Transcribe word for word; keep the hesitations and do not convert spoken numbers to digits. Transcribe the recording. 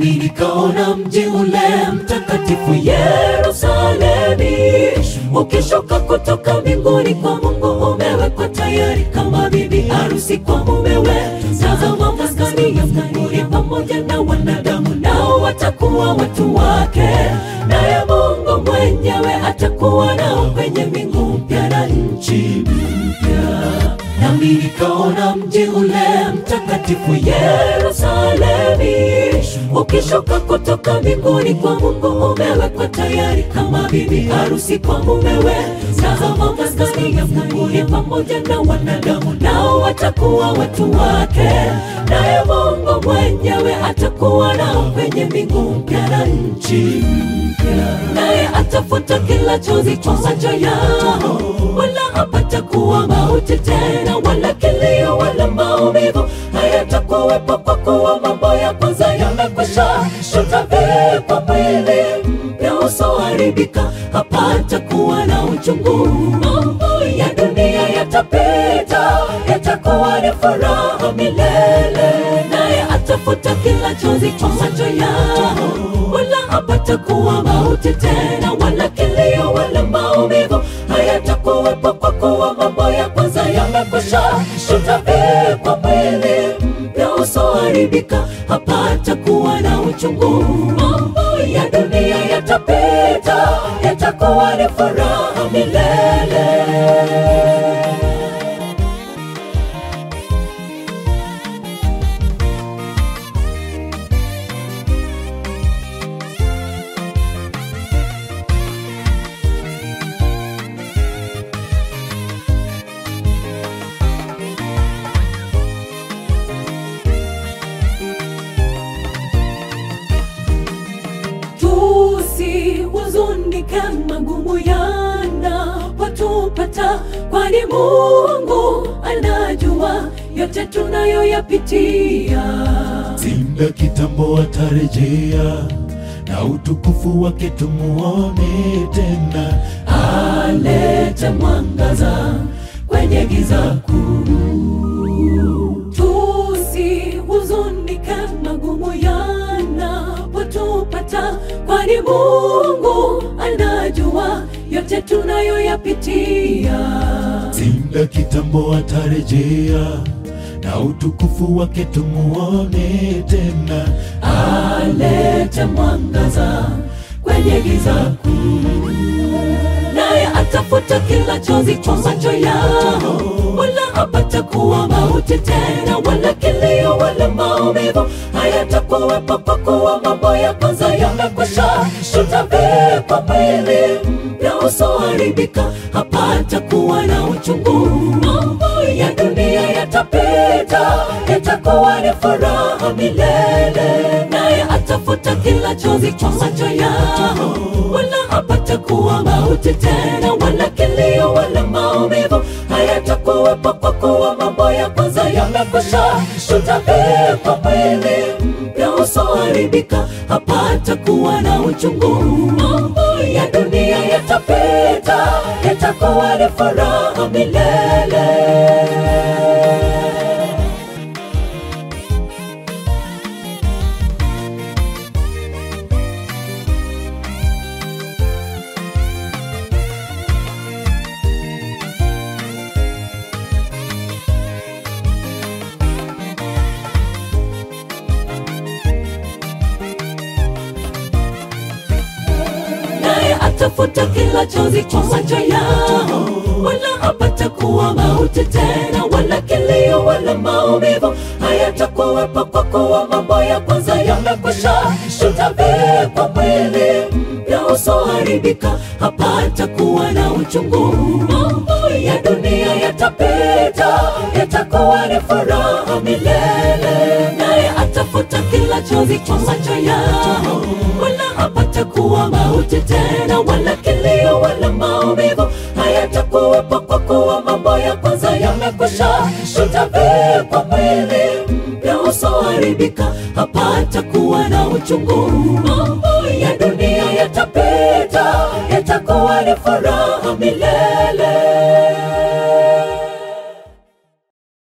nami nikaona mji ule mtakatifu Yerusalemi ukishuka kutoka mbinguni kwa Mungu, umewekwa tayari kama bibi harusi kwa mumewe. Tazama, maskani ya Mungu ni pamoja na wanadamu, nao watakuwa watu wake, naye Mungu mwenyewe atakuwa nao kwenye mbingu mpya na nchi mpya. Nami nikaona mji ule mtakatifu Yerusalemi ukishuka kutoka mbinguni kwa Mungu, umewekwa tayari kama bibi harusi kwa mumewe. Tazama, maskani ya Mungu ni pamoja na wanadamu, nao watakuwa watu wake, naye Mungu mwenyewe atakuwa nao kwenye mbingu mpya na nchi mpya. Naye atafuta kila chozi kwa macho yao, wala hapatakuwa mauti tena, wala kilio wala maumivu hayatakuwepo, kwa kuwa mambo ya kwanza yamekwisha. Tutavikwa mwili mpya usioharibika, hapatakuwa na uchungu. Mambo ya dunia yatapita, yatakuwa ni furaha milele. Naye atafuta kila chozi kwa macho yao, wala hapatakuwa mauti tena, wala kilio wala maumivu hayatakuwepo, kwa kuwa mambo ya kwanza yamekwisha. Tutavikwa mwili mpya usioharibika, hapatakuwa na uchungu. Mambo ya dunia yatapita, yatakuwa ni furaha milele. Tusihuzunike magumu yanapotupata, kwani Mungu anajua yote tunayoyapitia. Simba kitambo atarejea, na utukufu wake tumuone tena. Alete mwangaza kwenye giza kuu. Tusihuzunike magumu yanapotupata, kwani Mungu anajua yote tunayoyapitia. Simba kitambo atarejea, na utukufu wake tumuone tena. Alete mwangaza kwenye giza kuu. Naye atafuta kila chozi kwa macho yao, wala hapatakuwa mauti tena, wala kilio wala maumivu hayatakuwepo, kwa kuwa mambo ya kwanza yamekwisha. Tutavikwa mwili mpya usioharibika, hapatakuwa na uchungu. Mambo ya dunia yatapita, yatakuwa ni furaha milele. Naye atafuta kila chozi kwa macho yao, wala hapatakuwa mauti tena, wala kilio wala maumivu hayatakuwepo, kwa kuwa mambo ya kwanza yamekwisha. Tutavikwa mwili mpya usioharibika, hapatakuwa na uchungu. Mambo ya dunia yatapita, yatakuwa ni furaha milele. Atafuta kila chozi kwa macho yao, wala hapatakuwa mauti tena, wala kilio wala maumivu hayatakuwepo, kwa kuwa mambo ya kwanza yamekwisha. Tutavikwa mwili mpya usioharibika, hapatakuwa na uchungu. Mambo ya dunia yatapita, yatakuwa ni furaha milele. Naye atafuta kila chozi kwa macho yao, wala hapatakuwa mauti tena, wala kilio wala maumivu hayatakuwepo, kwa kuwa mambo ya kwanza yamekwisha. Tutavikwa mwili mpya usioharibika, hapatakuwa na uchungu. Mambo ya dunia yatapita, yatakuwa ni furaha milele.